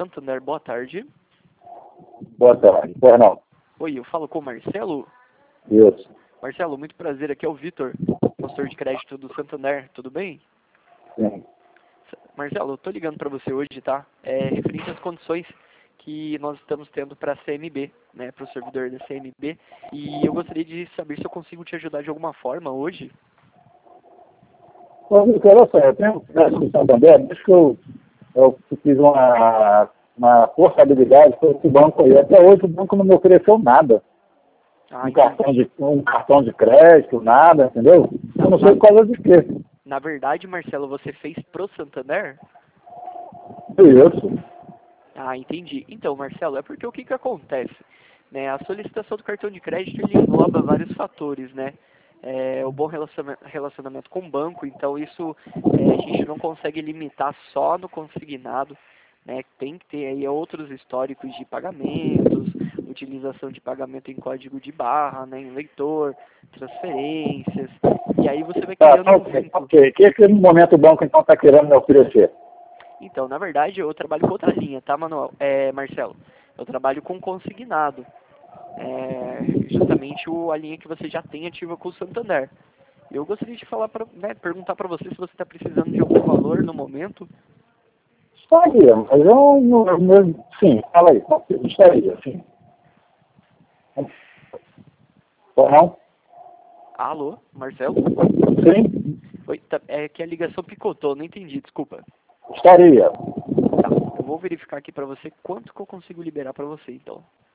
Santander, boa tarde. Boa tarde. Pois não. Oi, eu falo com o Marcelo. Isso. Marcelo, muito prazer, aqui é o Vitor, consultor de crédito do Santander, tudo bem? Sim. Marcelo, eu tô ligando para você hoje, tá? Referente às condições que nós estamos tendo para a CMB, né, para o servidor da CMB, e eu gostaria de saber se eu consigo te ajudar de alguma forma hoje. Bom, Vitor, olha só, eu tenho crédito do Santander, desde que eu fiz uma portabilidade com esse banco aí. Até hoje o banco não me ofereceu nada. Ah, Um cartão de crédito, nada, entendeu? Eu não sei por causa de quê. Na verdade, Marcelo, você fez pro Santander? Isso. Ah, entendi. Então, Marcelo, é porque o que acontece? Né, a solicitação do cartão de crédito ele engloba vários fatores, né? O bom relacionamento com o banco, então isso a gente não consegue limitar só no consignado, né? Tem que ter aí outros históricos de pagamentos, utilização de pagamento em código de barra, né, em leitor, transferências, e aí você vai criando um vínculo. Ok. O que no momento o banco então está querendo me oferecer? Então, na verdade, eu trabalho com outra linha, tá, Manuel? Marcelo? Eu trabalho com consignado. Justamente a linha que você já tem ativa com o Santander. Eu gostaria de falar perguntar para você se você está precisando de algum valor no momento. Estaria, mas sim, fala aí. Estaria, sim. Ou não? Alô, Marcelo? Sim, Oi, é que a ligação picotou, não entendi, desculpa. estaria. Tá, eu vou verificar aqui para você quanto que eu consigo liberar para você, então.